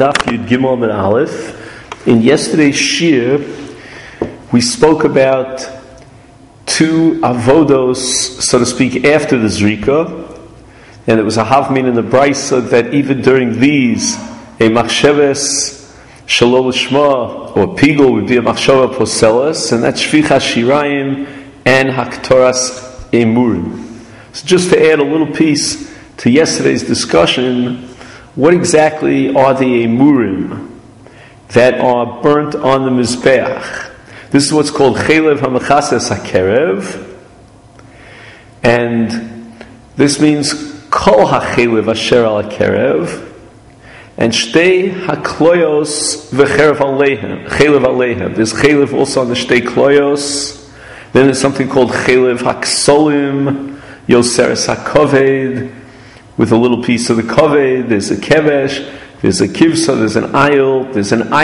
Daf Yud Gimel Ben Aleph. In yesterday's shir, we spoke about two avodos, so to speak, after the Zrika, and it was a havmin in the Brisa that even during these, a machsheves shalol lishma or pigul would be a machshava poselas, and that's shvichas shirayim and haktoras emurim. So just to add a little piece to yesterday's discussion, what exactly are the emurim that are burnt on the mizbeach? This is what's called chelev hamachases hakerev, and this means kol hachelev asher al hakerev, and shtei hakloyos v'cherev aleihem, chelev aleihem. There's chelev also on the shtei kloyos. Then there's something called chelev haksolim, yoseres hakoved, with a little piece of the koved. There's a kevesh, there's a kivsa, there's an ayil, there's an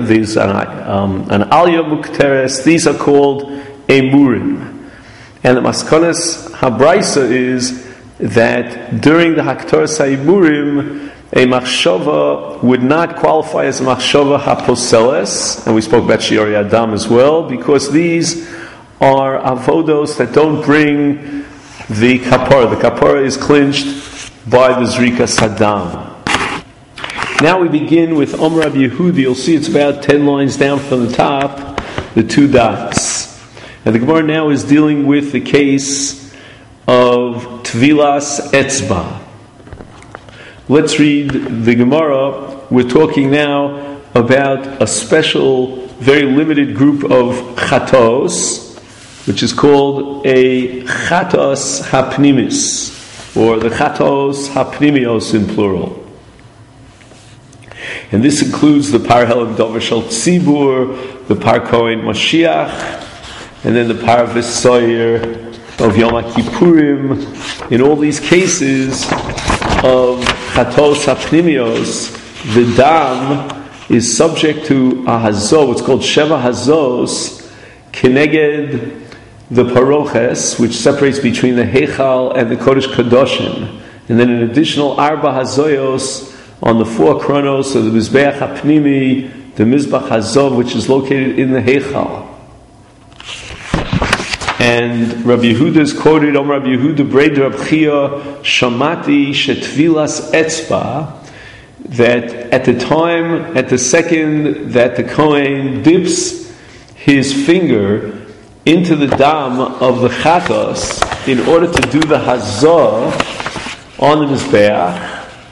alya mukteres. These are called emurim. And the maskonas habraisa is that during the haktoras emurim, a machshava would not qualify as a machshava haposeles, and we spoke about shiori adam as well, because these are avodos that don't bring the kapara. The kapara is clinched by the Zrika Saddam. Now we begin with Omer Rabbi Yehudi. You'll see it's about 10 lines down from the top, the two dots. And the Gemara now is dealing with the case of Tvilas Etzba. Let's read the Gemara. We're talking now about a special, very limited group of chatos, which is called a chatos hapnimis, or the chatos hapnimios in plural. And this includes the par helam dover shel tzibur, the par kohen Mashiach, and then the par v'soyer of Yom Kippurim. In all these cases of chatos hapnimios, the dam is subject to a hazo. It's called sheva hazos keneged the paroches, which separates between the heichal and the kodesh kadoshim, and then an additional arba hazoyos on the four kronos of the mizbeach hapnimi, the mizbach hazov, which is located in the heichal. And Rabbi Yehuda is quoted, Om Rabbi Yehuda Breid Rab Chia Shamati Shetvilas Etzba, that at the time, at the second that the Kohen dips his finger into the dam of the chatos in order to do the hazah on the mizbeach,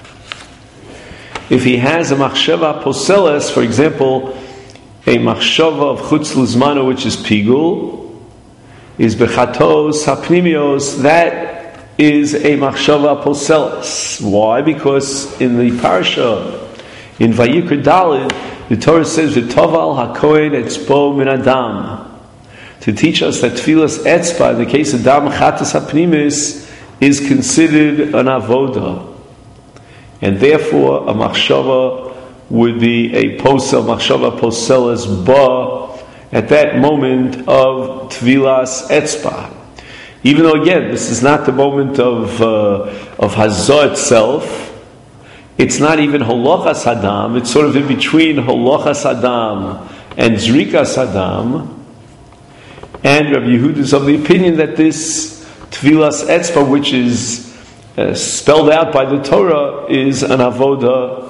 if he has a machshava poseles, for example, a machshava of chutz lizmano, which is pigul, is bechatos hapnimios, that is a machshava poseles. Why? Because in the parasha, in Vayikra Daled, the Torah says, "V'toval hakohen etzbo min adam," to teach us that tfilas etzba, in the case of dam chatas hapnimis, is considered an avoda, and therefore a machshava would be a posel, machshava poseles ba, at that moment of tvilas etzba. Even though, again, this is not the moment of hazah itself, it's not even holochas hadam, it's sort of in between holochas hadam and zrikas hadam. And Rabbi Yehuda is of the opinion that this tvilas etzba, which is spelled out by the Torah, is an avoda,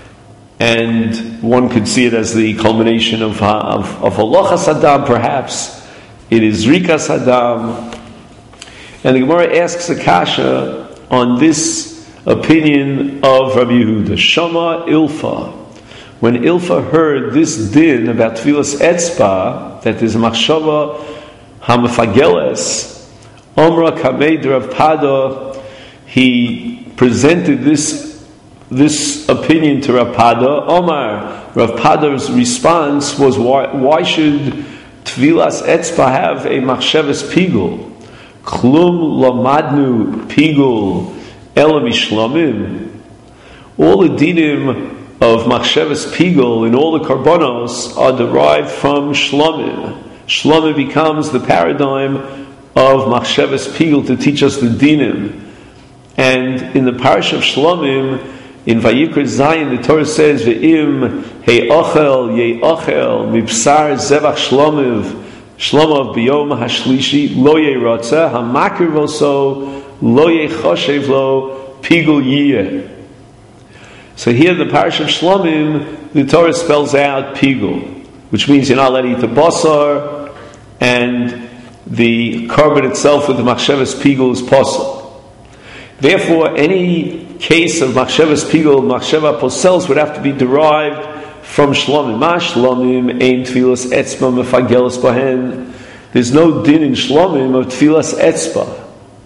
and one could see it as the culmination of halachas adam. Perhaps it is rikas adam. And the Gemara asks a kasha on this opinion of Rabbi Yehuda. Shama Ilfa. When Ilfa heard this din about tvilas etzba, that is machshava hamafageles, Omra Kamed Rav Pada, he presented this opinion to Rav Pada. Omar, Rav Pada's response was, why should tvilas etzba have a machshavas pigul? Klum lamadnu pigul ela mishlomim. All the dinim of machshavas pigul in all the karbonos are derived from shlomim. Shlomim becomes the paradigm of machshavas pigul to teach us the dinim. And in the parish of Shlomim, In Vayikra Zayin, the Torah says, "Ve'im he'ochel ye'ochel mibsar zevach shlomav biyom hashlishi lo ye'rotza hamakir voso lo ye'choshev lo pigul yiyeh." So here, the parasha of Shlomim, the Torah spells out pigul, which means you're not allowed to eat the basar, and the korban itself with the machshavas pigul is posel. Therefore, any case of machshavas pigul, machshava posels would have to be derived from shlomim. Ma shlomim ein tfilas etzba mefagelas bahen. There's no din in shlomim of tfilas etzba.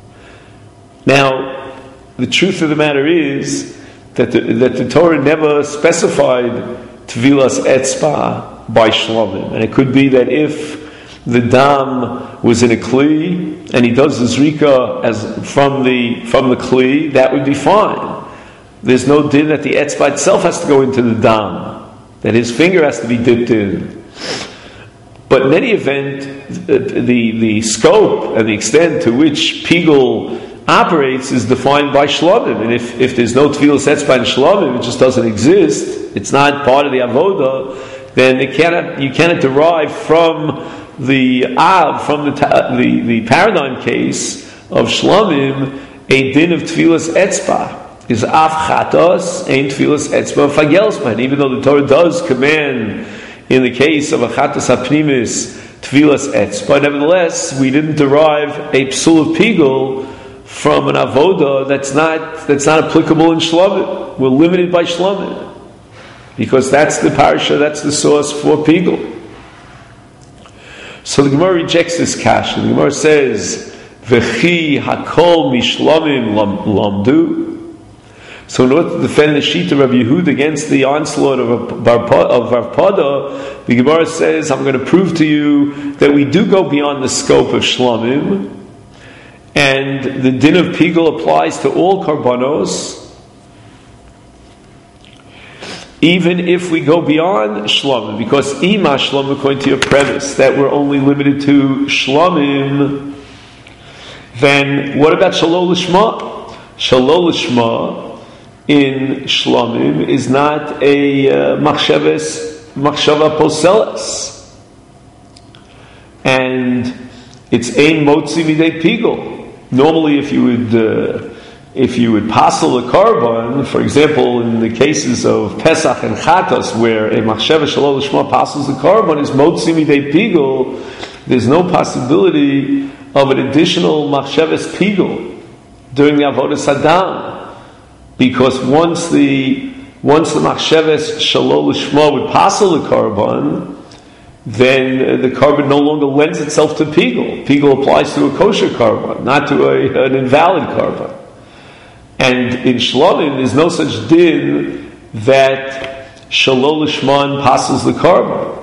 Now, the truth of the matter is that the Torah never specified tfilas etzba by shlomim, and it could be that if the dam was in a kli, and he does the zrika as from the kli, that would be fine. There's no din that the etzba itself has to go into the dam, that his finger has to be dipped in. But in any event, the scope and the extent to which pigul operates is defined by shlomim, and if there's no tfilas etzba in shlomim, it just doesn't exist, it's not part of the avoda, then you cannot derive from the paradigm case of shlomim a din of tfilas etzba. Is af chatos ain't tfilas etzba fagelsman. Even though the Torah does command in the case of a chatos hapnimis tfilas etzba, nevertheless we didn't derive a psul of pigul from an avoda that's not applicable in shlomim. We're limited by shlomim because that's the parasha, that's the source for pigul. So the Gemara rejects this kasha. The Gemara says, "V'chi hakol mishlomim lamdu." So in order to defend the shita of Rabbi Yehuda against the onslaught of Rav Pada, the Gemara says, "I'm going to prove to you that we do go beyond the scope of shlomim, and the din of pigul applies to all karbanos, even if we go beyond shlomim, because ima shlomim, according to your premise, that we're only limited to shlomim, then what about shalol lishma? Shalol lishma in shlomim is not a machshava poseles, and it's ein motzi midei pigul. Normally, if you would passel a korban, for example, in the cases of Pesach and Chatos, where a machshava shalol lishma passels the korban, is motzi midei pigul. There's no possibility of an additional machshavas pigul during the avodas hadam, because once the machshavas shalol lishma would passel the korban, then the korban no longer lends itself to pigul. Pigul applies to a kosher korban, not to an invalid korban. And in shlomim, there's no such din that shalol lishman passes the korban.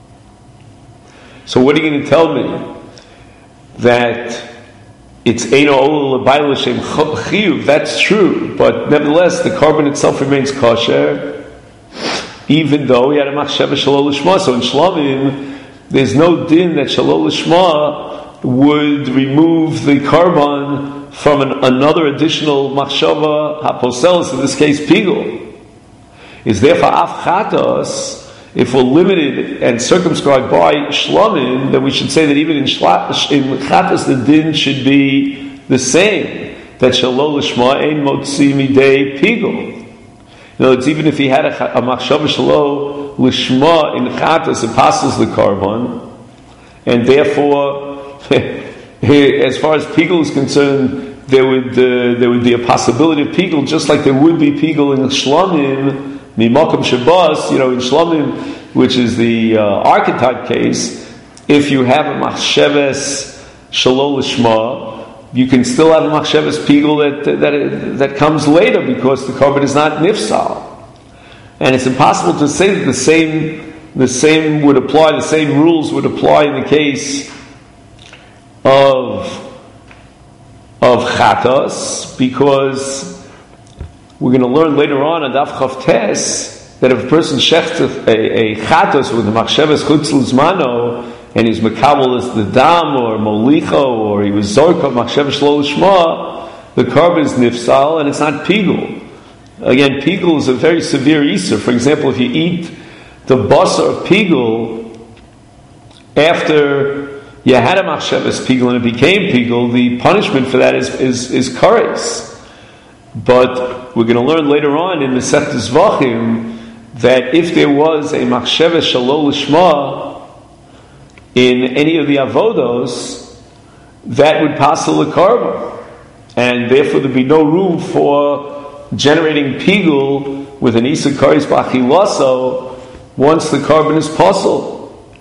So what are you going to tell me? That it's eino ol l'bayil l'shem chiyuv? That's true, but nevertheless, the korban itself remains kosher, even though he had a machshava shalol lishma. So in shlomim, there's no din that shalol lishma would remove the korban from another additional machshava haposelis, in this case pigul. Is therefore af chatos. If we're limited and circumscribed by shlomim, then we should say that even in chatos the din should be the same. That shalol lishma ein motzi midei pigul. In other words, even if he had a machshava shalol lishma in chatos, it passes the korban, and therefore, as far as pigul is concerned, there would be a possibility of pigul, just like there would be pigul in shlomim. Mimakom Shabbos, in Shlomim, which is the archetype case, if you have a machsheves shalol lishma, you can still have a machsheves pigul that comes later because the korban is not nifsal, and it's impossible to say that the same would apply. The same rules would apply in the case of chatos, because we're going to learn later on Daf Chav Tes that if a person shechts a chatos with a machshavas chutz l'zmano and he's mekabel as the dam or molicho or he was zorka machshavas shlo l'shma, the korban is nifsal and it's not pigul. Again, pigul is a very severe Isur. For example, if you eat the basar of pigul after you had a machshavas pigul and it became pigul, the punishment for that is kares. But we're going to learn later on in the Masechtas Zvachim that if there was a machshavas shalol lishma in any of the avodos, that would passel the carbon, and therefore there'd be no room for generating pigul with an isa kares b'achilaso once the carbon is passel.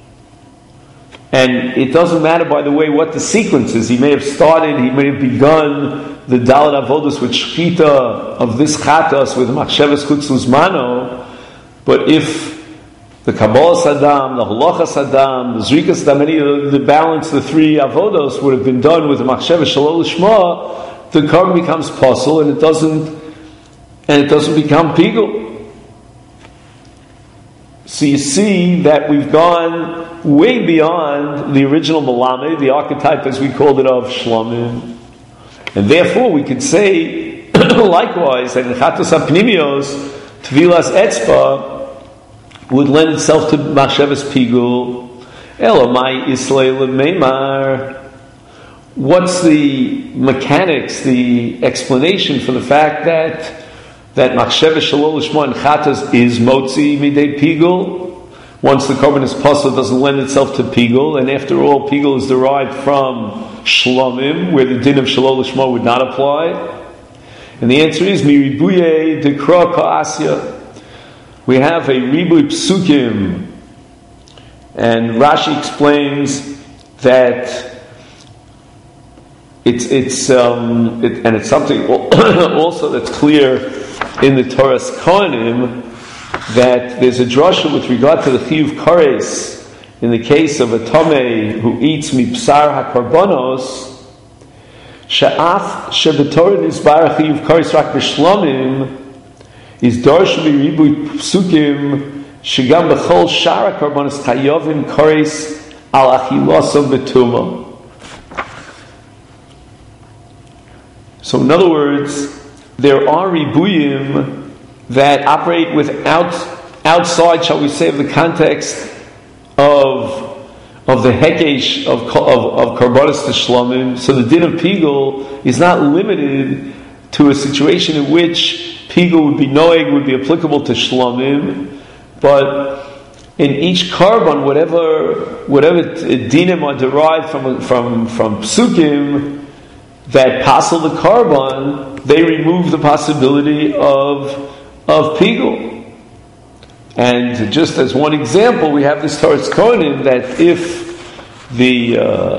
And it doesn't matter, by the way, what the sequence is. He may have begun the Dalet Avodos with Shchita of this Chatas with Machshavas Chutz Luzmano, but if the Kabbalah Saddam, the Halacha Saddam, the Zrika Saddam, any of the balance, the three Avodos would have been done with the Machshavas Shalol Lishma, the carbon becomes possible and it doesn't become pigul. So you see that we've gone way beyond the original Malamed, the archetype as we called it of Shlomim. And therefore we could say, likewise, that in Chatos HaPnimios, Tvilas Etzba would lend itself to Machshavas Pigul. Elamai Islay Meimar. What's the mechanics, the explanation for the fact that Machshavas Shalol Lishma and Chatas is Motzi Midei Pigul? Once the carbon is puzzle, it doesn't lend itself to pigul, and after all, pigul is derived from shlomim, where the din of shalol lishma would not apply. And the answer is miribuye dekra ka'asya. We have a ribuy psukim, and Rashi explains that it's something also that's clear in the Torah's Kohanim, that there's a drasha with regard to the chiyuv kares in the case of a tomei who eats mipsar hakarbonos, she'af shebetorah nisbar chiyuv kares rak b'shlomim is darsh v'ribuy psukim shegam b'chol shar hakarbonos tayovim kares al achilasom b'tumah. So in other words, there are ribuyim that operate outside, shall we say, of the context of the hekesh of karbanos to shlomim. So the din of pigul is not limited to a situation in which pigul would be noeg, would be applicable to shlomim, but in each carbon, whatever dinim are derived from psukim that passel the carbon, they remove the possibility of pigul. And just as one example, we have this Torah's Kohanim that if the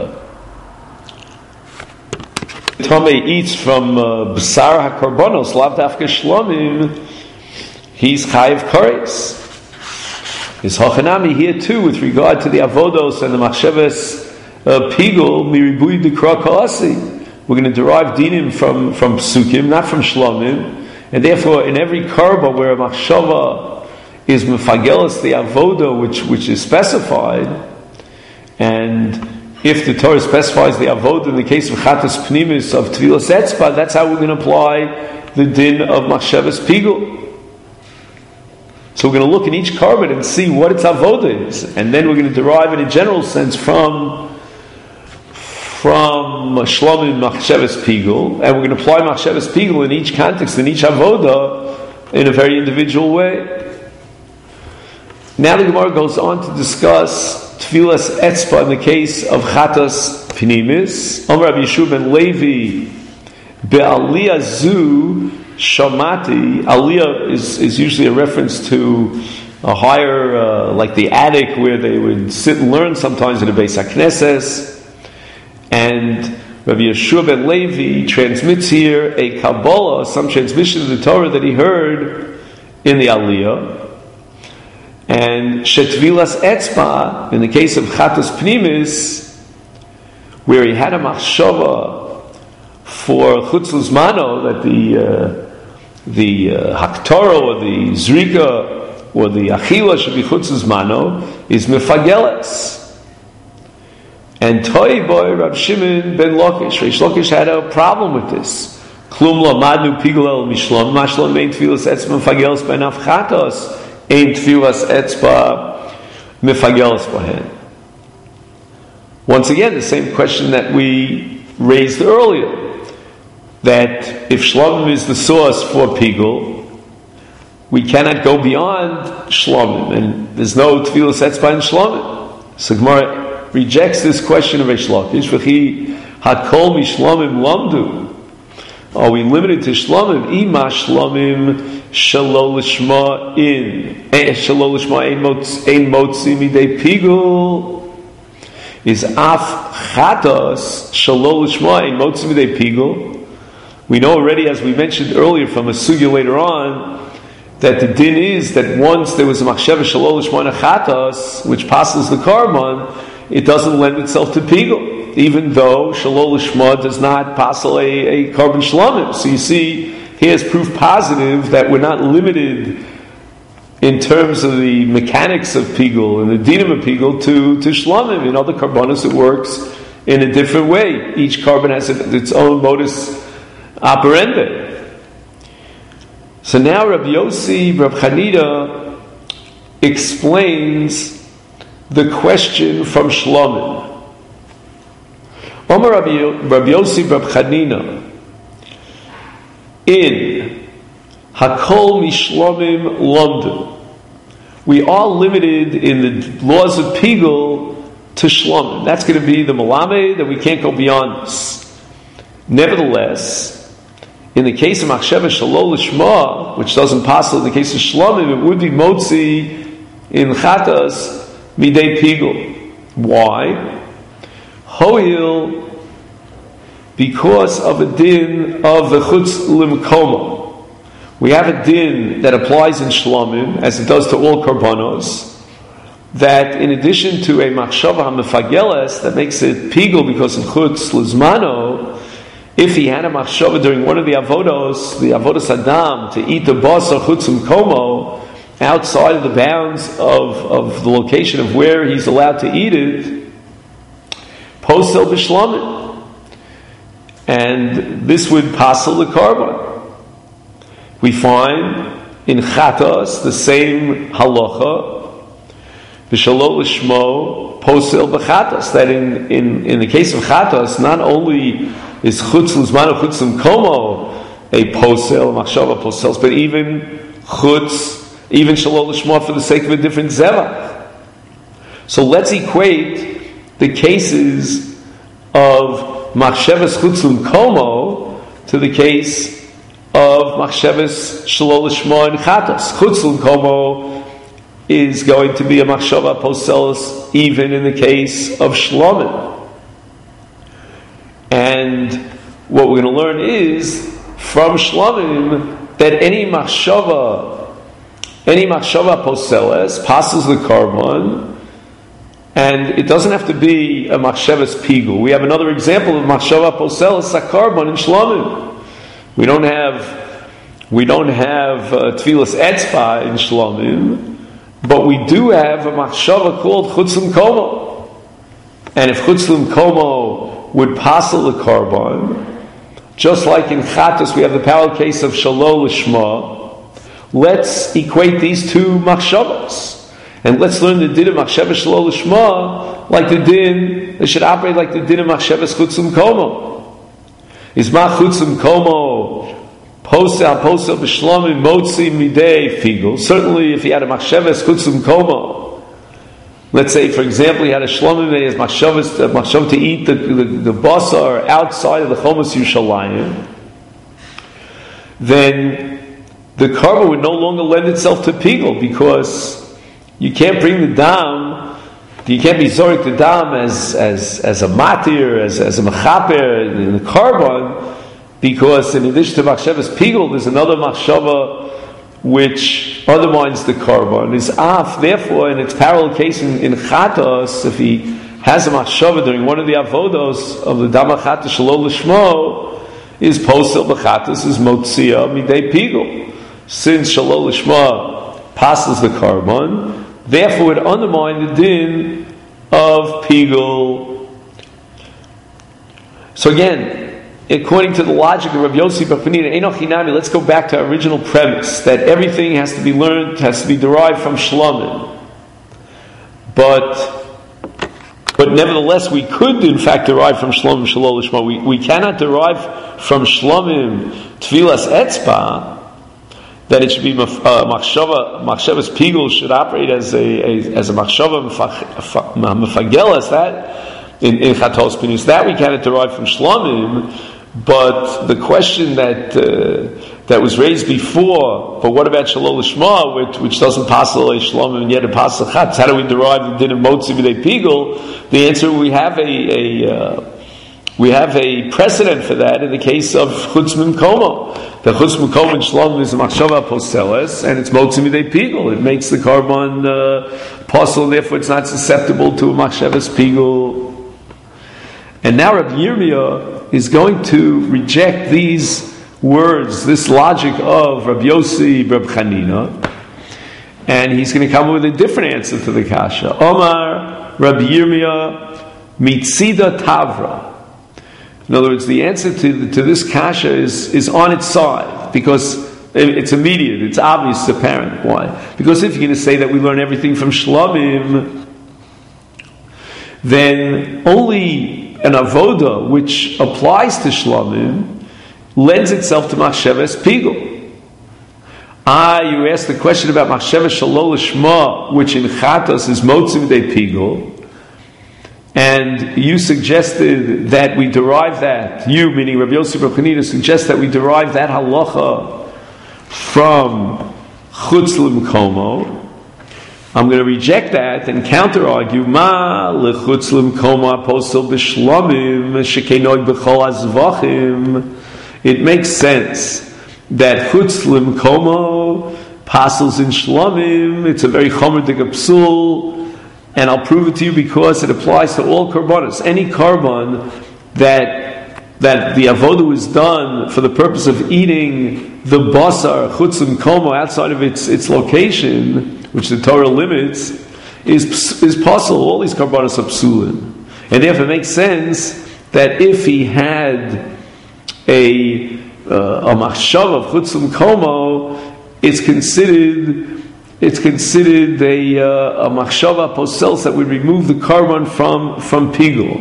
Tomei eats from B'sar HaKarbonos, Lav Dafka Shlomim, he's Chayiv Kares. Is Hochanami here too with regard to the Avodos and the Machshavas Pigul, Miribui Dekra Ka'asi. We're going to derive dinim from Psukim, not from Shlomim. And therefore, in every karba where a machshava is mefagelis the avoda which is specified, and if the Torah specifies the avoda in the case of chatas pnimis of tvilas etzba, that's how we're going to apply the din of machshavas pigul. So we're going to look in each karba and see what its avoda is, and then we're going to derive in a general sense from Shlomim Machshavas Pigul, and we're going to apply Machshavas Pigul in each context, in each avoda, in a very individual way. Now the Gemara goes on to discuss Tfilas Etzba in the case of Chatas Pnimis. Amar Rabbi Yeshua ben Levi Be'aliyah Zu Shamati. Aliyah is usually a reference to a higher, like the attic where they would sit and learn sometimes in a Beis HaKnesses. And Rabbi Yeshua ben Levi transmits here a Kabbalah, some transmission of the Torah that he heard in the Aliyah. And Shetvilas Etzba, in the case of Chatas Pnimis, where he had a machshava for Chutz Luzmano, that the Haktorah or the Zrika or the Achila should be Chutz Luzmano, is Mefageles. And Toy boy Rab Shimon ben Lakish, Reish Lakish had a problem with this. Klum lamadnu pigul el mishlom, mashlom ein tfilas etzba mefagelos ben afchatos, ein tfilas etzba mefagelos bohen. Once again, the same question that we raised earlier, that if shlomim is the source for pigul, we cannot go beyond shlomim, and there's no tfilas etzba in shlomim. So Gemara rejects this question of Reish Lakish. V'chi hakol mishlomim lamdu. Are we limited to shlomim? Ima shlomim shelo lishma shelo lishma ein motzi midei pigul. Is af chatos shelo lishma ein motzi midei pigul. We know already, as we mentioned earlier from a sugya later on, that the din is that once there was a machsheva shelo lishma chatos, which passes the carbon, it doesn't lend itself to pigul, even though shelo lishma does not passel a carbon shlomim. So you see, here's proof positive that we're not limited in terms of the mechanics of pigul and the dinim of pigul to shlomim. In other carbonos it works in a different way. Each carbon has its own modus operandi. So now Rabbi Yossi, Rabbi Chanina explains the question from Shlomim. Omar Rabbi Yossi, Rabbi Chanina, in Hakol Mishlomim London, we are limited in the laws of Pigul to Shlomim. That's going to be the Malamed, that we can't go beyond this. Nevertheless, in the case of Machsheva Shelo Lishma, which doesn't pass in the case of Shlomim, it would be Motzi in Chatas Midei Pigul. Why? Hoil, because of a din of the Chutz Limkoma. We have a din that applies in Shlomim, as it does to all Karbanos, that in addition to a Machshava HaMefageles, that makes it Pigul because of Chutz Lizmano, if he had a machshava during one of the avodos Adam, to eat the basar chutzim komo outside of the bounds of the location of where he's allowed to eat it, posel b'shlamim, and this would pasel the carbon. We find in chatas the same halacha, b'shalol l'shmo posel b'chatas, that in the case of chatas, not only is chutz l'zmano chutzim komo a posel, a machshava posels, but even chutz, even shalol l'shma for the sake of a different zevach. So let's equate the cases of machshavas chutzim komo to the case of machshavas shalol l'shma and chatos. Chutzim komo is going to be a machshava posels even in the case of shlomim. And what we're going to learn is from Shlomim that any machshava poseles passes the carbon, and it doesn't have to be a machshavas pigul. We have another example of machshava poseles a carbon in Shlomim. We don't have tfilas etzba in Shlomim, but we do have a machshava called chutzim komo. And if chutzim komo would passel the carbon, just like in Chatas we have the parallel case of Shalol Lishma, let's equate these two machshavas. And let's learn the din of machshava Shalol Lishma like the din, they should operate like the din of machshavas Chutzim Komo. Is ma Chutzim Komo posel b'shlamim motzi midei figul. Certainly if he had a machshavas Chutzim Komo, let's say, for example, he had a shlomim that he has machshav to eat the basar outside of the Chomas Yerushalayim, then the carbon would no longer lend itself to pigul, because you can't bring the dam, you can't be zorik the dam as a matir, as a mechaper in the carbon, because in addition to machshavas pigul, there's another machshava which undermines the carbon. Is af, therefore, in its parallel case in chatos, if he has a machshava during one of the avodos of the dama chatos shalol lishmo, is posel b'chatos, is motzia midei pigul. Since shalol lishma passes the carbon, therefore it undermine the din of pigul. So again, according to the logic of Rabbi Yossi Bar Chanina, Eino Chinami, let's go back to our original premise that everything has to be learned, has to be derived from Shlomim. But nevertheless, we could in fact derive from Shlomim Shalol Lishma. We cannot derive from Shlomim Tfilas Etzba that it should be Machshavas Pigul should operate as a Machshava Mefagelas, that in Chatos Pinus, that we cannot derive from Shlomim. But the question that was raised before, but what about Shalol Lishma, which doesn't pass the Shlomim and yet it passes the Chatz? How do we derive the din of Motzi B'dei Pigul? The answer, we have a precedent for that in the case of Chutz Mimkomo. The Chutz Mimkomo in Shlomim is a Machshava Poseles, and it's Motzi B'dei Pigul. It makes the Karban apostle, and therefore it's not susceptible to a Machshavas Pigul. And now Rabbi Yirmiyah is going to reject these words, this logic of Rabbi Yossi Bar Chanina, and he's going to come up with a different answer to the kasha. Omar Rabbi Yirmiyah Mitzida Tavra. In other words, the answer to this kasha is on its side, because it's immediate, it's obvious, it's apparent. Why? Because if you're going to say that we learn everything from Shlomim, then only an avoda which applies to Shlomim lends itself to Machshavas Pigul. You asked the question about Machshavas Shalol Lishma, which in Chatos is Motzim De Pigul, and you suggested that we derive that, you meaning Rabbi Yossi Bar Chanina suggests that we derive that halacha from Chutz L'Mkomo. I'm going to reject that and counter-argue, Ma lechutz l'mkomo apostle b'shlomim shekenog b'chol azvachim. It makes sense that chutz l'mkomo passes in shlomim. It's a very chomerdik psul, and I'll prove it to you because it applies to all karbanos. Any karban that the avodah was done for the purpose of eating the basar chutz l'mkomo outside of its location, which the Torah limits, is possible. All these karbanos are psulim, and therefore it makes sense that if he had a machshav of chutz l'mkomo, it's considered a machshava posels that would remove the karban from pigul.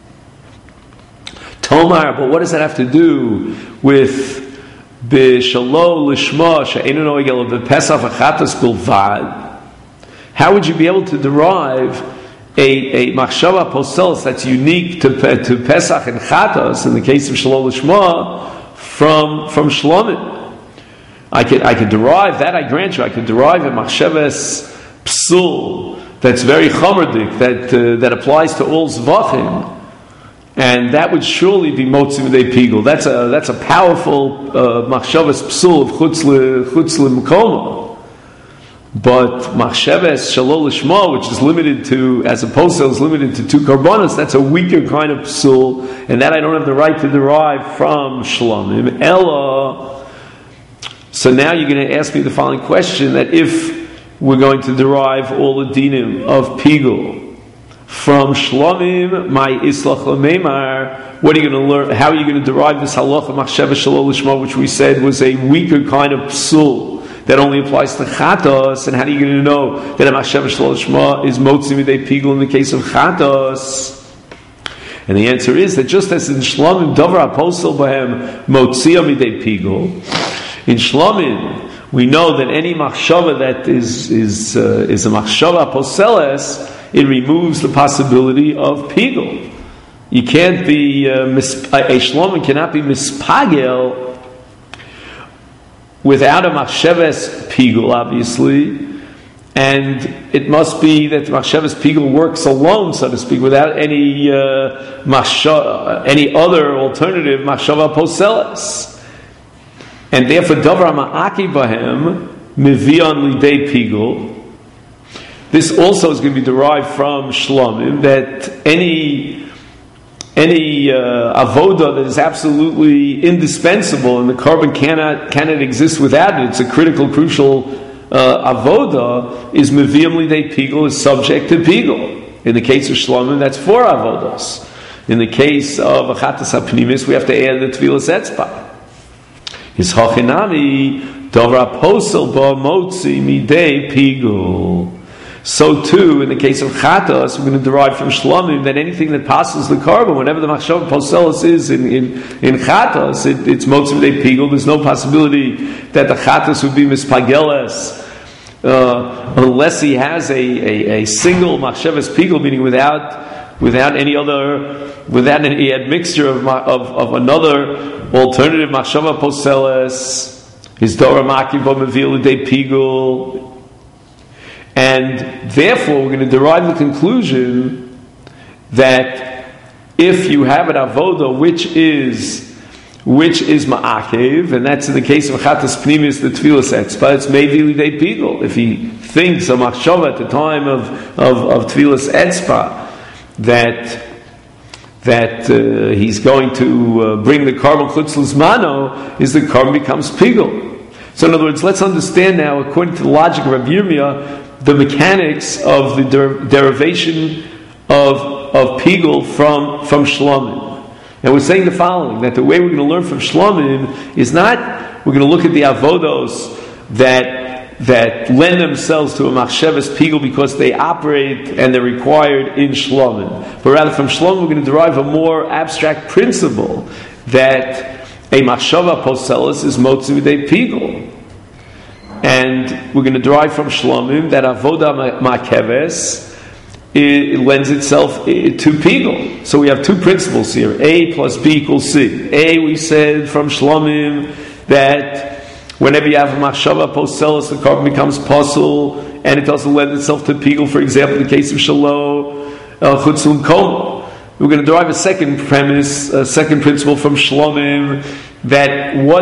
Tomar, but what does that have to do with B'Shalol Lishma she'einu noeg ela b'Pesach v'Chatos bilvad? How would you be able to derive a machshava poselos that's unique to Pesach and Chatos in the case of Shalol Lishma from Shlomim? I could derive that. I grant you, I could derive a machshavas psul that's very chomerdik, that applies to all zvachim. And that would surely be Motzi B'dei Pigul. That's a powerful machshavas psul of chutz l'mkomo. But machshavas shalol lishma, which is limited to, as opposed to is limited to two karbanos, that's a weaker kind of psul, and that I don't have the right to derive from shlomim. Ella. So now you're going to ask me the following question: that if we're going to derive all the dinim of Pigul from Shlomim, my Islach L'Meimar, what are you going to learn? How are you going to derive this halacha machshavas shalol lishma, which we said was a weaker kind of psul that only applies to Chatos? And how are you going to know that a machshavas shalol lishma is Motzi B'dei Pigul in the case of Chatos? And the answer is that just as in Shlomim davar apostle b'hem Motzia B'dei Pigul, in Shlomim we know that any machshava that is a machshava poseles, it removes the possibility of pigul. You can't be a shlomim cannot be mispagel without a machshavas pigul, obviously, and it must be that the machshavas pigul works alone, so to speak, without any other alternative machshava poseles. And therefore, davar ma'aki bahem mivion lidei pigul. This also is going to be derived from Shlomim, that any avoda that is absolutely indispensable and the carbon cannot exist without it, it's a critical, crucial avoda, is meviyam lidei pigul, is subject to pigul. In the case of Shlomim, that's 4 avodas. In the case of Achatas HaPnimis, we have to add the Tvilas Etzba. His Hochinami, Dovra Posel Ba Motzi Midei Pigul. So too, in the case of Chatas, we're going to derive from Shlomim that anything that passes the carbon, whenever the Machshava Poselis is in Chatas, it's Motzi Midei Pigul. There's no possibility that the Chatas would be Mispageles, unless he has a single Machshavas Pigul, meaning without any admixture of another alternative Machshava Poselis. His Dora Maki Bo Mevil De Pigul. And therefore, we're going to derive the conclusion that if you have an avoda which is ma'akev, and that's in the case of Chatas Pnimis, the Tvilas Etzba, it's Mevili De Pigul. If he thinks of Machshava at the time of Tvilas Etzba that he's going to bring the carbon chutz l'zmano, is the carbon becomes pigul. So in other words, let's understand now, according to the logic of Rabbi Yirmiyah, the mechanics of the derivation of pigul from shlomim. And we're saying the following, that the way we're going to learn from shlomim is not, we're going to look at the avodos that lend themselves to a machshavas pigul because they operate and they're required in shlomim. But rather from shlomim we're going to derive a more abstract principle that a machshava poselis is motzi midei pigul. And we're going to derive from shlomim that avoda makeves it lends itself to pigul. So we have two principles here, A plus B equals C. A, we said from shlomim that whenever you have a machshava poselis, the carbon becomes posel, and it doesn't lend itself to pigul. For example, in the case of shalo, chutzum koma. We're going to derive a second premise, a second principle from shlomim, that what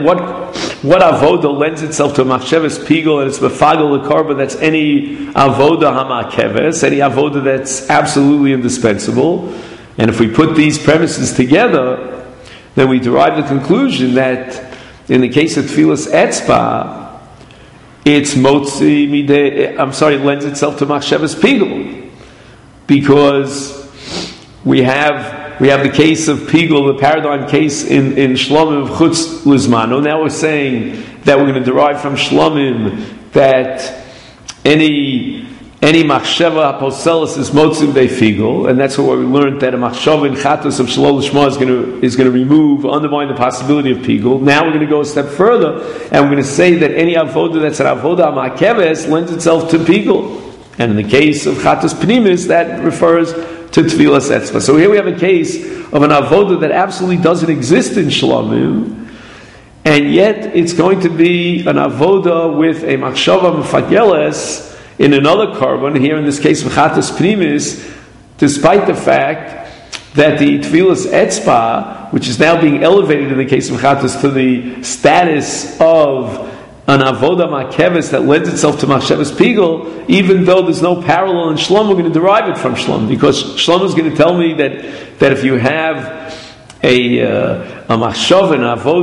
avoda lends itself to a machshavas pigul, and it's befagel the carbon. That's any avoda hamakeves, any avoda that's absolutely indispensable. And if we put these premises together, then we derive the conclusion that in the case of Tfilas Etzba, it's motzi midei. It lends itself to machshavas pigul, because we have the case of pigul, the paradigm case in shlomim of chutz l'zmano. Now we're saying that we're going to derive from shlomim that any machshava poselis is motzi midei pigul, and that's what we learned, that a machshava in chatas of shalol l'shma is going to remove, undermine the possibility of pigul. Now we're going to go a step further, and we're going to say that any avoda that's an avoda ma'akeves lends itself to pigul, and in the case of chatas pnimis, that refers to Tvilas Etzba. So here we have a case of an avoda that absolutely doesn't exist in shlomim, and yet it's going to be an avoda with a machshava mefageles in another carbon, here in this case of Chatas Pnimis, despite the fact that the Tvilas Etzba, which is now being elevated in the case of Chatas to the status of an avoda makeves that lends itself to machshavas pigul, even though there's no parallel in shlom, we're going to derive it from shlom, because shlom is going to tell me that if you have a machshav,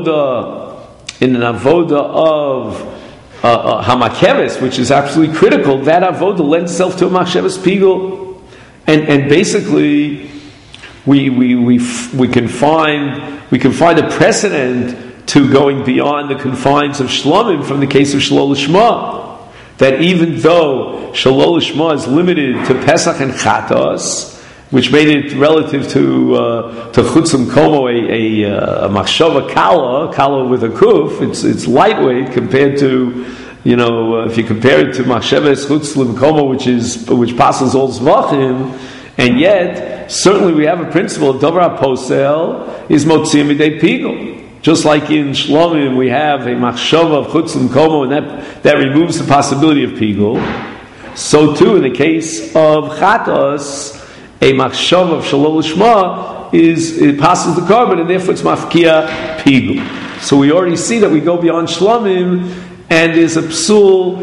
in an avoda of hamakeves, which is absolutely critical, that avoda lends itself to a machshavas pigul, and basically we can find a precedent to going beyond the confines of shlomim from the case of shalol l'shma, that even though shalol l'shma is limited to Pesach and Chatos, which made it relative to chutzum komo a machshava kala with a kuf, it's lightweight compared to, if you compare it to machshavas chutzum komo, which passes all zvachim, and yet certainly we have a principle of davar posel is motzi midei pigul. Just like in shlomim we have a machshava of chutzum komo, and that removes the possibility of pigul, so too in the case of chatos, a machshava of shalol l'shma it passes the carbon, and therefore it's mafkia pigul. So we already see that we go beyond shlomim, and there's a psul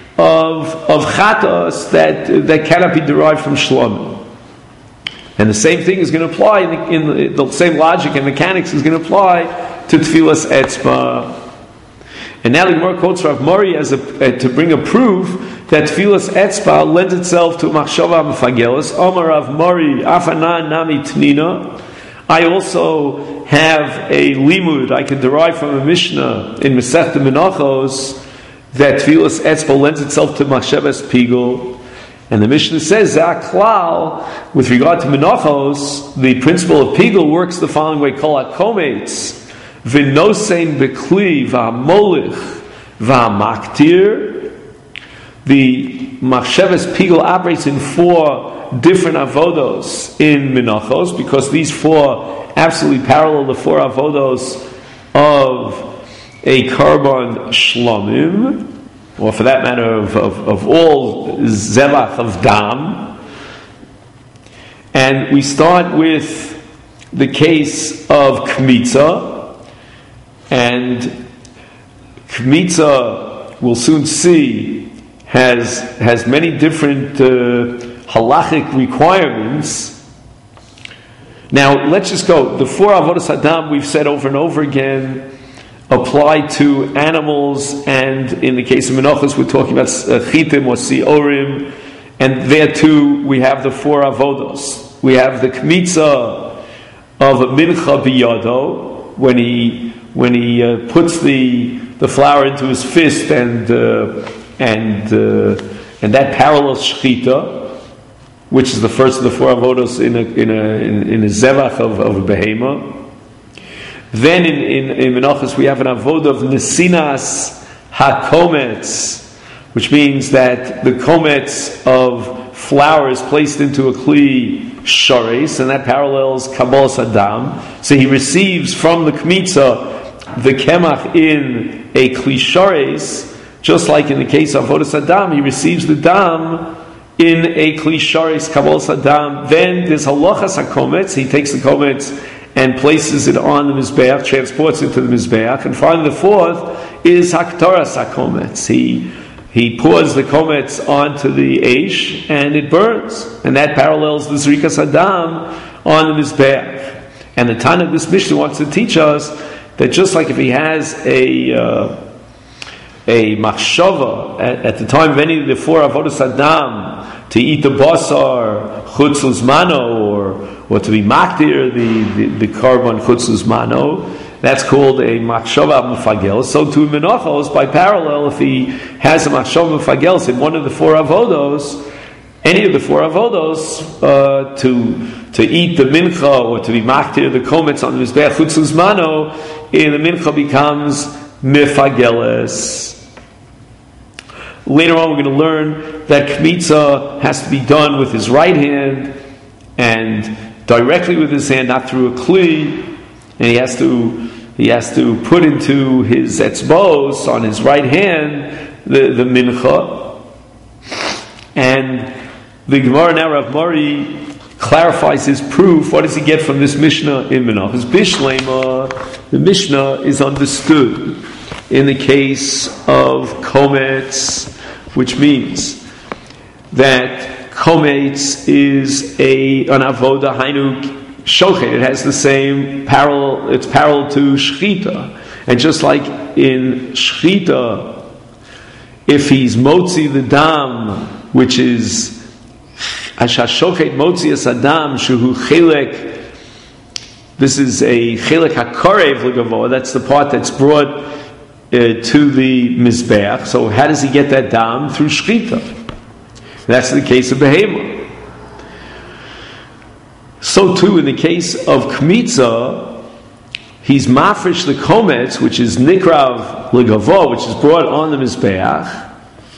of chatos that cannot be derived from shlomim. And the same thing is going to apply in the same logic and mechanics is going to apply to Tfilas Etzba. And now the Gemara quotes Rav Mori to bring a proof that Tfilas Etzba lends itself to Machshava Mefagelis. Omar Rav Mori, Afanan Nami Tnina. I also have a limud I can derive from a Mishnah in Masechta Menachos that Tfilas Etzba lends itself to Machshavas Pigul. And the Mishnah says, Zaklal, with regard to Menachos, the principle of Pigul works the following way: Kol HaKometz, V'nosein B'kli, V'hamolich, V'hamaktir. The Machshavas Pigul operates in 4 different avodos in Menachos, because these 4 absolutely parallel the 4 avodos of a Karban Shlomim, or for that matter of all Zevach of Dam. And we start with the case of Kmitza, and Kmitza, we'll soon see, has many different halachic requirements. Now, let's just go. The 4 avodas Adam, we've said over and over again, apply to animals, and in the case of Menachos, we're talking about chitim or siorim, and there too we have the 4 avodos. We have the kmitza of a mincha biyado, when he puts the flour into his fist, and that parallels shchita, which is the first of the 4 avodos in a zevach of a behema. Then in Menachos we have an avodah of nesinas hakometz, which means that the kometz of flour is placed into a kli shares, and that parallels kabbalas adam. So he receives from the kmitza the kemach in a kli shares, just like in the case of avodas adam, he receives the dam in a kli shares kabbalas adam. Then there's halachas hakometz. He takes the kometz and places it on the Mizbeach, transports it to the Mizbeach. And finally, the 4th is Haktaras HaKometz. He pours the Kometz onto the Eish, and it burns. And that parallels the Zrikas Adam on the Mizbeach. And the Tana of this Mishnah wants to teach us that just like if he has a machshava at the time of any of the 4 avodas Adam, to eat the basar chutz luzmano, or to be makdir the karban chutz luzmano, that's called a machshava mefagel. So to Menachos, by parallel, if he has a machshava mefagel in one of the 4 avodos, any of the 4 avodos, to eat the mincha or to be makdir the kometz on the mizbeach chutz luzmano, in the mincha becomes mefageles. Later on, we're going to learn that kmitza has to be done with his right hand and directly with his hand, not through a kli, and he has to put into his etzbos on his right hand the mincha. And the Gemara now, Rav Mori clarifies his proof. What does he get from this Mishnah in Menachos? Bishlema, the Mishnah is understood in the case of kometz, which means that kometz is an avoda hainu shochet. It has the same parallel. It's parallel to shchita, and just like in shchita, if he's motzi the dam, which is ashashochet motzi as adam shehu chelek. This is a chelek hakarev legavo. That's the part that's brought to the Mizbeach. So how does he get that dam? Through shchita. That's the case of behema. So too in the case of kmitza, he's mafresh the kometz, which is nikrav legavo, which is brought on the Mizbeach,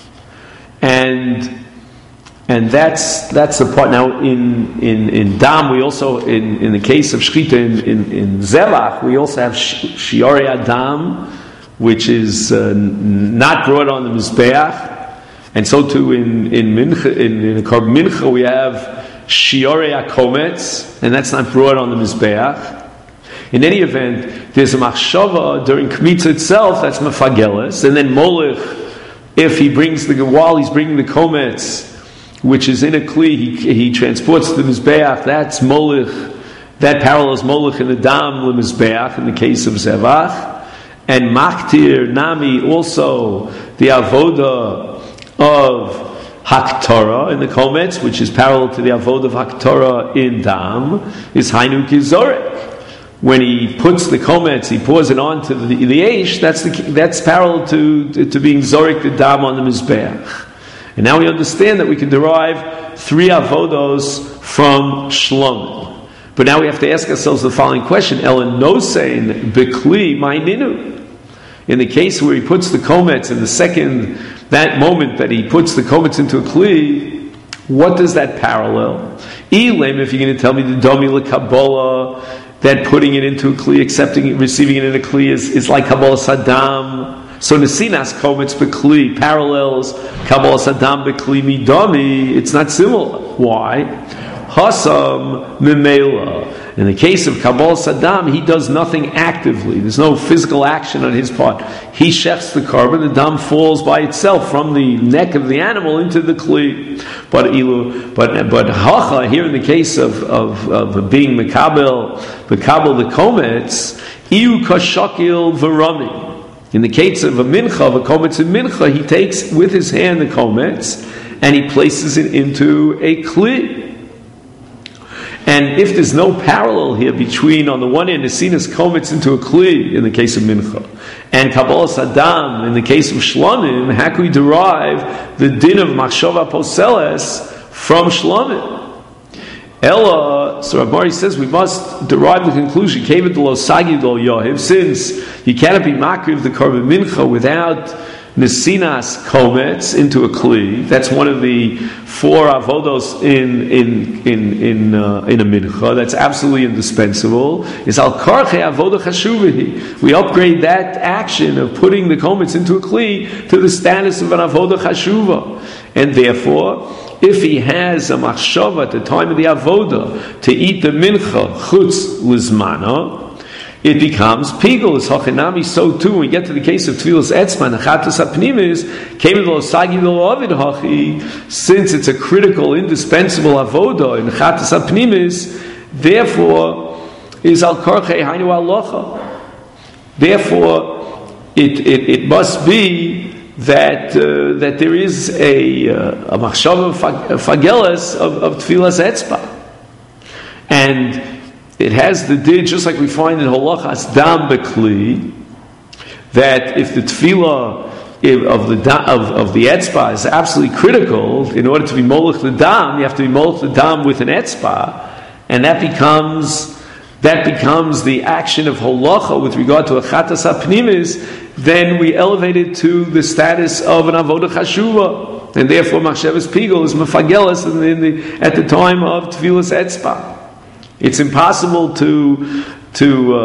and that's the part. Now in dam, we also in the case of shchita in zevach, we also have shiorei adam, which is not brought on the Mizbeach. And so too in mincha, in the Korban Mincha, we have shiorei HaKometz, and that's not brought on the Mizbeach. In any event, there's a machshava during Kmitza itself, that's mefageles, and then molech, if he brings while he's bringing the Kometz, which is in a kli, he transports to the Mizbeach, that's molech, that parallels molech in the dam le Mizbeach in the case of Zevach. And maktir nami, also the avoda of Haktorah in the Kometz, which is parallel to the Avod of Haktorah in Dam, is Hainu Kizorek. When he puts the Kometz, he pours it onto the Eish, that's parallel to being Zorek the Dam on the Mizbeach. And now we understand that we can derive 3 Avodos from Shlomo. But now we have to ask ourselves the following question: Ela nosein bekli ma'ininu. In the case where he puts the Kometz in that moment that he puts the Kometz into a Kli, what does that parallel? Elam, if you're going to tell me the Domi LeKabbalah, that putting it into a Kli, accepting it, receiving it in a Kli is like Kabbalah Saddam. So Nesinas Kometz Bekli parallels Kabbalah Saddam Bekli Midami. It's not similar. Why? Hasam Mimela. In the case of Kabbalah Saddam, he does nothing actively. There's no physical action on his part. He shechs the carbon, the dam falls by itself from the neck of the animal into the kli. But hacha, here in the case of being mekabel the kometz, iu kashakil v'rami. In the case of a mincha, of a kometz in mincha, he takes with his hand the kometz and he places it into a kli. And if there's no parallel here between, on the one hand, Nesinas Kometz into a Kli, in the case of Mincha, and Kabbalah Saddam, in the case of Shlomim, how can we derive the din of Machshava Poseles from Shlomim? Ella, so Rabbi says we must derive the conclusion, Kevet lo Sagid lo Yohiv, since you cannot be Makriv the Korban Mincha without Nesinas Kometz into a Kli. That's one of the 4 avodos in a mincha. That's absolutely indispensable. Is al karche avoda chashuvahi. We upgrade that action of putting the Kometz into a Kli to the status of an avoda chashuva, and therefore, if he has a machshava at the time of the avoda to eat the mincha chutz lizmana, it becomes pigul. Is hachinami. So too, when we get to the case of tefillas etzma, nechatus hapnimis, came lo sagi lo avid hachi. Since it's a critical, indispensable avoda in nechatus hapnimis, therefore is al karchei hainu alocha. Therefore, it must be that there is a machshava fageles of tefillas etzma, and it has the din, just like we find in Holachas Dam Bekli, that if the tefillah of the etzba is absolutely critical, in order to be molech the dam, you have to be molech the dam with an etzba, and that becomes the action of holacha with regard to a chatas hapnimis. Then we elevate it to the status of an avodah chashuva, and therefore machshavas pigul is mefagelas at the time of tefillas etzba. It's impossible to put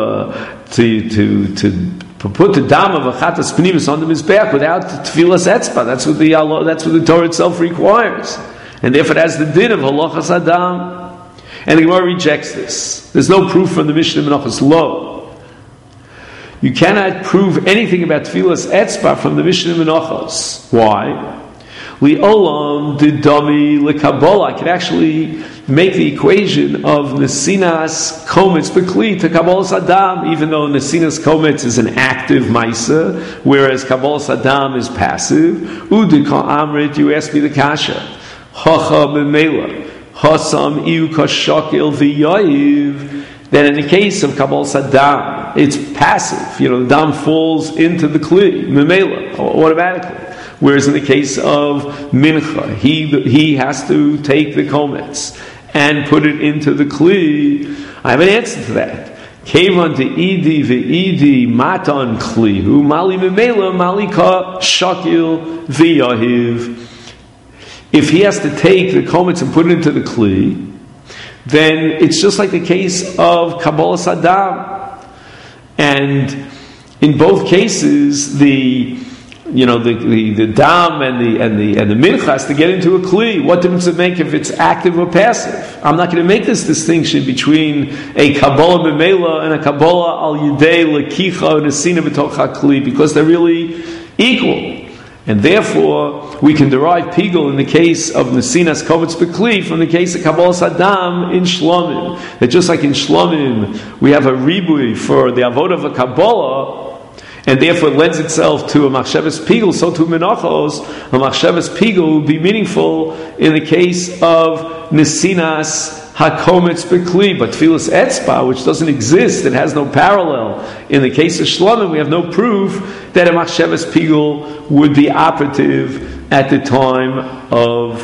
the dam of a chatas pnimis on the mizbeach without tefillas etzba. That's what the Torah itself requires, and therefore that's the din of halachas adam. And the Gemara rejects this. There's no proof from the Mishnah Menachos Lo. You cannot prove anything about tefillas etzba from the Mishnah Menachos. Why? Li'olam didami lekabbalah. I can actually make the equation of Nesinas Kometz Bekli to Kabbalah Saddam, even though Nesinas Kometz is an active Maisa, whereas Kabbalah Saddam is passive. Udika Amrit, you asked me the Kasha. Hacha Memela. Hasam Iu Kashakil V'yayiv. Then in the case of Kabbalah Saddam, it's passive. The dam falls into the Kli, Memela, automatically. Whereas in the case of Mincha, he has to take the Kometz and put it into the Kli. I have an answer to that. Kevan de idi ve'idi matan klihu mali memela malika shakil v'yahiv. If he has to take the Kometz and put it into the Kli, then it's just like the case of Kabbalah Saddam. And in both cases, the dam and the mincha has to get into a kli. What difference does it make if it's active or passive? I'm not going to make this distinction between a kabbalah memela and a kabbalah al yidei lekicha and a sina b'tocha kli, because they're really equal. And therefore, we can derive pigul in the case of Nesinas Kometz Bekli from the case of Kabbalah Saddam in Shlomim. That just like in Shlomim, we have a ribui for the avodah of a Kabbalah, and therefore it lends itself to a machshavas pigul, so to menachos, a machshavas pigul would be meaningful in the case of nesinas hakometz bekli, but tfilas etzba, which doesn't exist, it has no parallel. In the case of shlomim, we have no proof that a machshavas pigul would be operative at the time of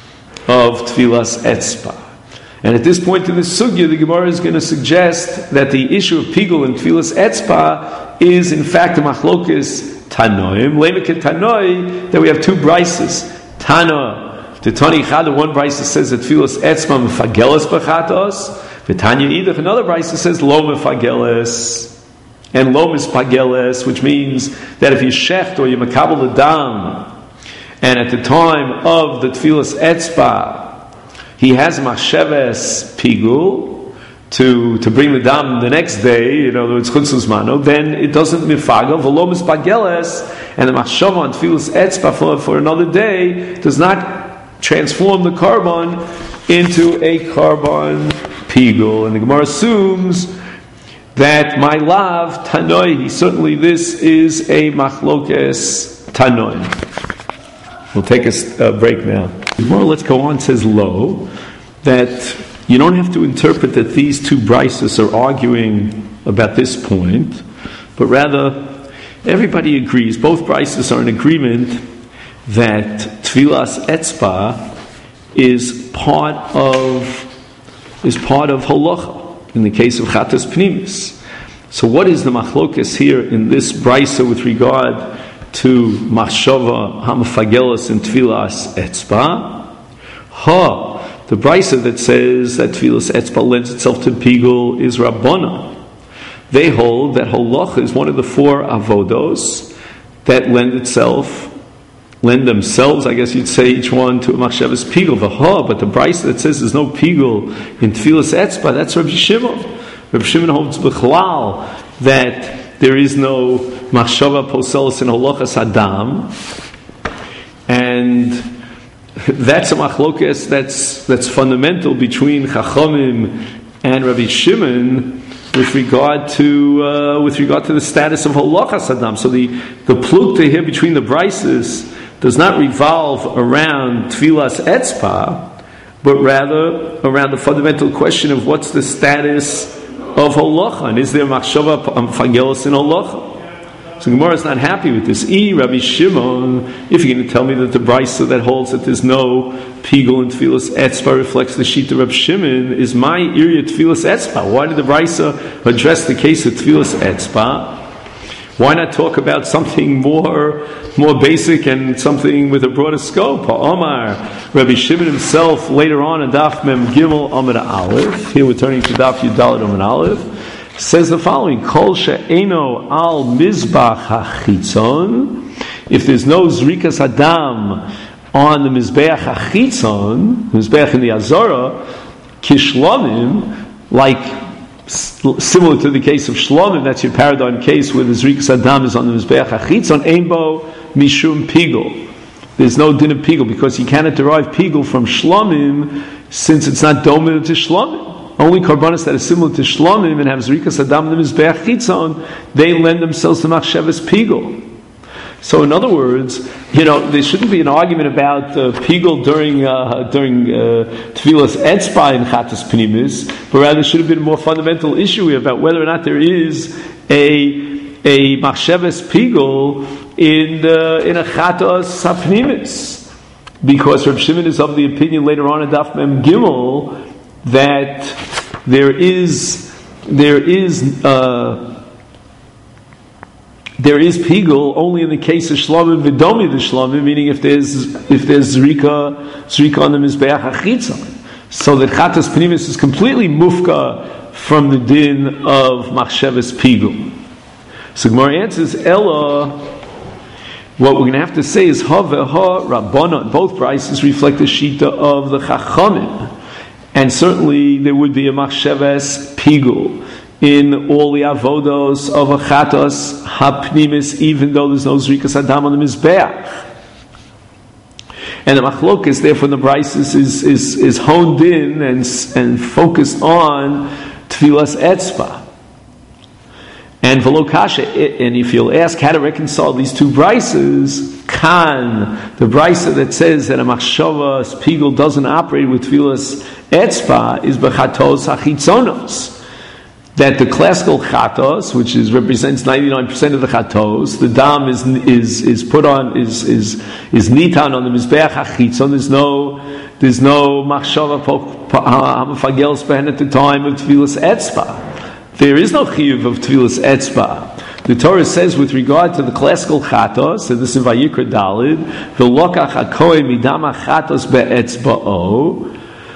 tfilas etzba. And at this point in the sugya, the Gemara is going to suggest that the issue of pigul and tfilas etzba is in fact a machlokes tanoim, lemek tanoi, that we have two brises. Tana, the Tani Chada, one brisa says that tfilas etzba mefageles b'chatos, v'tanya idach, another brisa says lo mefageles, and lo mispageles, which means that if you shecht or you makabel the dam, and at the time of the tfilas etzba, he has machsheves pigul to bring the dam the next day, in other words, chutzlus mano, then it doesn't mifagel, v'lo mispageles, and the machshava on tfilas etzba for another day does not transform the carbon into a carbon pigul. And the Gemara assumes that my lav tanoi, certainly this is a machlokes tanoi. We'll take a break now. The Gemara, let's go on, says lo, that you don't have to interpret that these two brises are arguing about this point, but rather everybody agrees, both brises are in agreement that tfilas etzba is part of halacha in the case of chatas pnimis. So what is the machlokas here in this brisa with regard to machshava hamafagelos and tfilas etzba? The brisa that says that tfilas etzba lends itself to pigul is Rabbana. They hold that halacha is one of the four avodos that lend themselves, I guess you'd say, each one to a machshavas pigul. But the brisa that says there's no pigul in tfilas etzba, that's Rabbi Shimon. Rabbi Shimon holds b'chlal that there is no machshava poselis in halachas adam, and that's a machlokes that's fundamental between Chachamim and Rabbi Shimon with regard to the status of halachas adam. So the plukta here between the brises does not revolve around tfilas etzba, but rather around the fundamental question of what's the status of halacha, and is there machshava fagelos in halacha? So Gemara is not happy with this. Rabbi Shimon, if you're going to tell me that the brisa that holds that there's no pigul in tfilas etzba reflects the sheet of Rabbi Shimon, is my area tfilas etzba? Why did the brisa address the case of tfilas etzba? Why not talk about something more basic and something with a broader scope? Omar, Rabbi Shimon himself, later on in Daf Mem Gimel Amud Aleph, here we're turning to Daf Yudalad Amud Aleph, says the following: Kol she'eno al mizbach hachitzon, if there's no zrikas adam on the mizbeach hachitzon, mizbeach in the Azara, kishlomim, like similar to the case of Shlomim, that's your paradigm case where the Zrikas Adam is on the Mizbeach HaChitzon, Einbo Mishum Pigul. There's no din of Pigul, because you cannot derive Pigul from Shlomim since it's not dominant to Shlomim. Only Karbanis that are similar to Shlomim and have Zrikas Adam in the Mizbeach HaChitzon, they lend themselves to Machshavas Pigul. So in other words, there shouldn't be an argument about pigul during tfilas etzba in chatas pnimis, but rather should have been a more fundamental issue about whether or not there is a machshavas pigul in a chatas pnimis, because Reb Shimon is of the opinion later on in Daf Mem Gimel that there is pigul only in the case of shlomim v'domi the shlomim, meaning if there's zrika on the mizbeach hachitzon, so that chatas pnimis is completely mufka from the din of machshavas pigul. So Gemara answers, Ella, what we're going to have to say is ha veha rabbana. Both prices reflect the shita of the chachamim, and certainly there would be a machshavas pigul in all the avodos of a chatas hapnimis, even though there's no zrikas adam on the mizbeach. And the machlokes, therefore, in the brises is honed in and focused on tfilas etzba. And v'lo kasha, and if you'll ask how to reconcile these two brises, the brisa that says that a machshava pigul doesn't operate with tfilas etzba is bechatos hachitzonos. That the classical chatos, which represents 99% of the chatos, the dam is put on is nitan on the mizbeach hachitzon. There's no machshava hamafagelos behen at the time of tfilas etzba. There is no chiyuv of tfilas etzba. The Torah says with regard to the classical chatos, and this is in Vayikra Dalid, v'lokach hakohen midam hachatos be'etzba'o.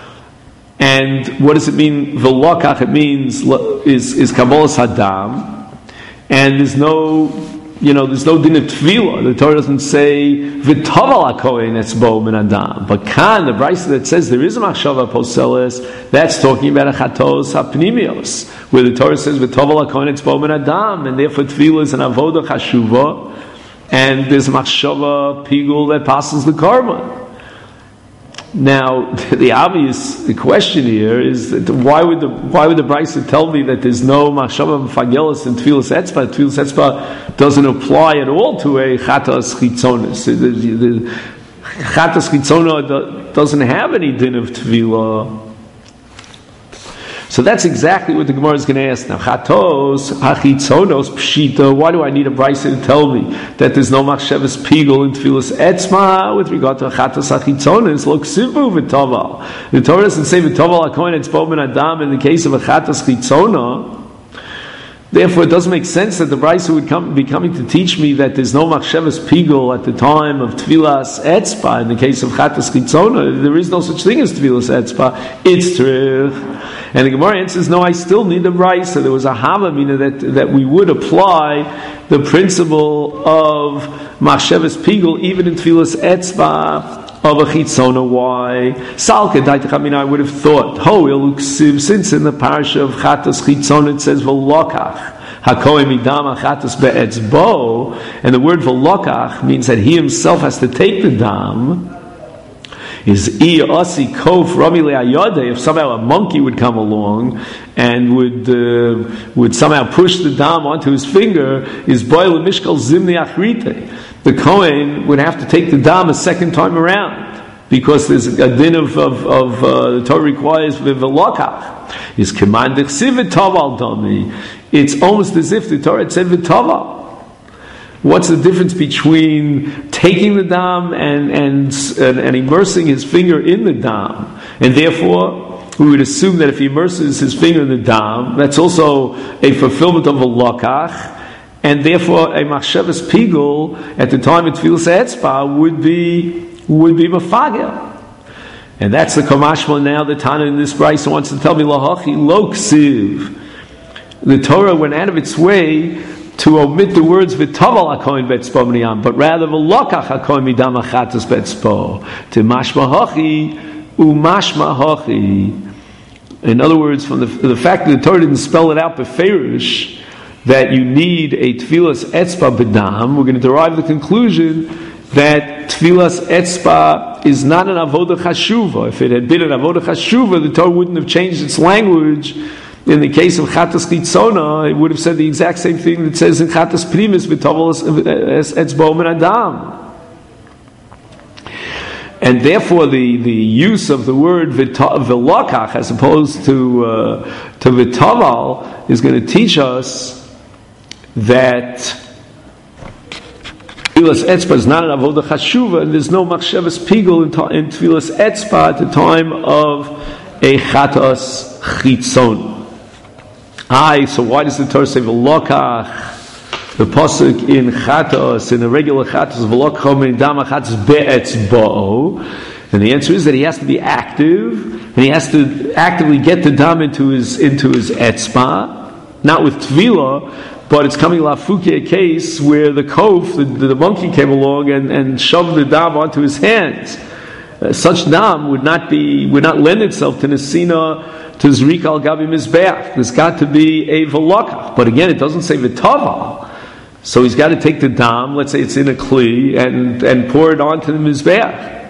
And what does it mean? V'lokach, it means is kabbalas hadam, and there's no din of tefillah. The Torah doesn't say v'taval hakohen etzbo min adam. But kan, the brisa that says there is a machshava poseles, that's talking about a chatos hapnimios, where the Torah says v'taval hakohen etzbo min adam, and therefore tefillah is an avodah chashuva, and there's a machshava pigul that passes the korban. Now, the question here is that why would the brisa tell me that there's no machshava fagelos in tfilas etzba? Tfilas etzba doesn't apply at all to a chatas chitzonis. The chatas chitzona doesn't have any din of tefillah. So that's exactly what the Gemara is going to ask now. Chatos hachitzonos pshita. Why do I need a brisa to tell me that there's no machshavas pigul in tfilas etzma with regard to chatos hachitzonos? Look, sivu v'toval. The Torah doesn't say v'toval hakohen etzbo min adam in the case of a chatos chitzona. Therefore, it doesn't make sense that the brisa would be coming to teach me that there's no machshavas pigul at the time of tfilas etzba in the case of chatos chitzona. There is no such thing as tfilas etzba. It's trich. And the Gemara answers, no, I still need the brisa. There was a havamina that we would apply the principle of machshavas pigul even in tfilas etzba of a chitzona. Why? Salka daitachamina, I would have thought, since in the parasha of chatas chitzona it says v'lokach hakohen midam chatas be'etzbo, and the word v'lokach means that he himself has to take the dam. Is asi kof rami le'ayode? If somehow a monkey would come along and would somehow push the dam onto his finger, is boil mishkal zimni achrite. The Kohen would have to take the dam a second time around because there's a din of the Torah requires v'lokach. Is commanded sivitaval dami. It's almost as if the Torah had said v'taval. What's the difference between taking the dam and immersing his finger in the dam? And therefore, we would assume that if he immerses his finger in the dam, that's also a fulfillment of a lokach, and therefore a machshavas pigul at the time of tfilas etzba would be mafagel. And that's the kamashma now. The Tana in this brisa wants to tell me lahachi lo ksiv. The Torah went out of its way to omit the words v'taval hakohen betzbo miniyam, but rather v'lokach hakohen midam achatas betzbo to mashma hachi umashma hachi. In other words, from the fact that the Torah didn't spell it out beferish that you need a tfilas etzba b'dam, we're going to derive the conclusion that tfilas etzba is not an avodah chashuva. If it had been an avodah chashuva, the Torah wouldn't have changed its language. In the case of chatas chitzona, it would have said the exact same thing that says in chatas primis v'tovel etzbo min adam. And therefore, the use of the word v'lokach as opposed to v'tovel is going to teach us that tfilas etzba is not an avodah chashuva, and there's no machshavas pigul in tfilas etzba at the time of a chatas chitzona. So why does the Torah say v'lokach? The pasuk in chatos, in the regular chatos, v'lokach min dam chatos be'etzbo, and the answer is that he has to be active, and he has to actively get the dam into his etzba, not with tefillah, but it's coming lafuki, a case where the kof, the monkey came along and shoved the dam onto his hands. Such dam would not lend itself to nesina, to zrika al gabi mizbeach. There's got to be a v'lokach, but again, it doesn't say v'taval. So he's got to take the dam. Let's say it's in a kli and pour it onto the mizbeach.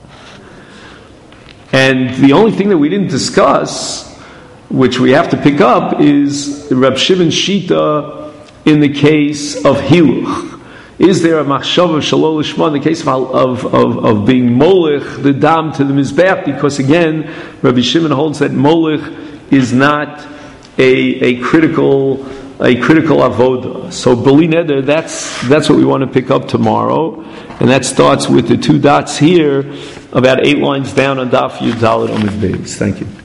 And the only thing that we didn't discuss, which we have to pick up, is Reb Shimon Shita in the case of hiluch? Is there a machshava shalol lishma in the case of being molech the dam to the mizbeach? Because again, Rabbi Shimon holds that molech is not a critical avoda. So b'li neder, that's what we want to pick up tomorrow, and that starts with the two dots here, about 8 lines down on Daf Yud Dalet Amud Beis. Thank you.